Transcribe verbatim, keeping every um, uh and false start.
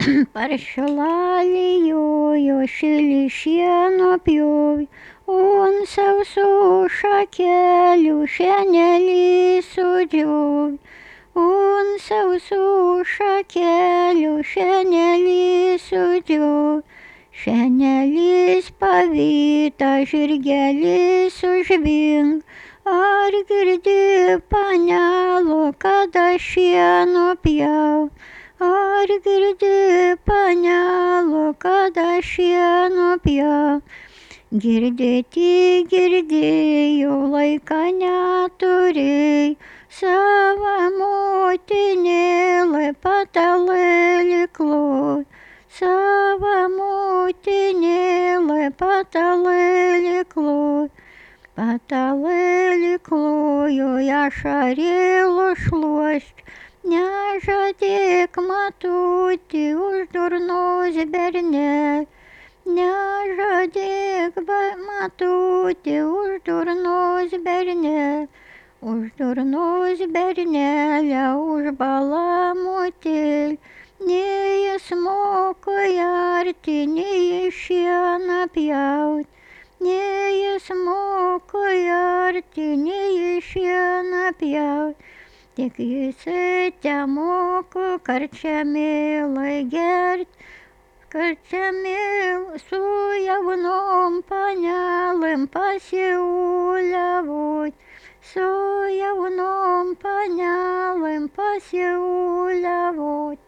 Paršelaliojo šilį šieno pjovė, ant sausų šakelių šienelį sudžiovė, ant sausų šakelių šienelį sudžiovė. Šienelys pavyta, žirgelis užvink, ar girdi, panelo, kada šieno pjaut? Ar girdi, panelo, kada šieno pjaut? Girdėti girdėjau, laiką neturėjau, sava motinėlė patalėlį klot, sava motinėlė patalėlį klot. Patalėlį klojo, ašarėlo šluost, nežadėk matutį už durnos bernelę, nežadėk matutį už durnos bernelę, už durnos bernelę, už balamutėlį, nei jis moka arti, nei jis šieną pjaut, nei jis moka arti, nei jis šieną pjaut. Tik jisai temoka karčiamėlai gert, karčiamėlai su jaunom panelėm pasiūliavot, su jaunom panelėm pasiūliavot.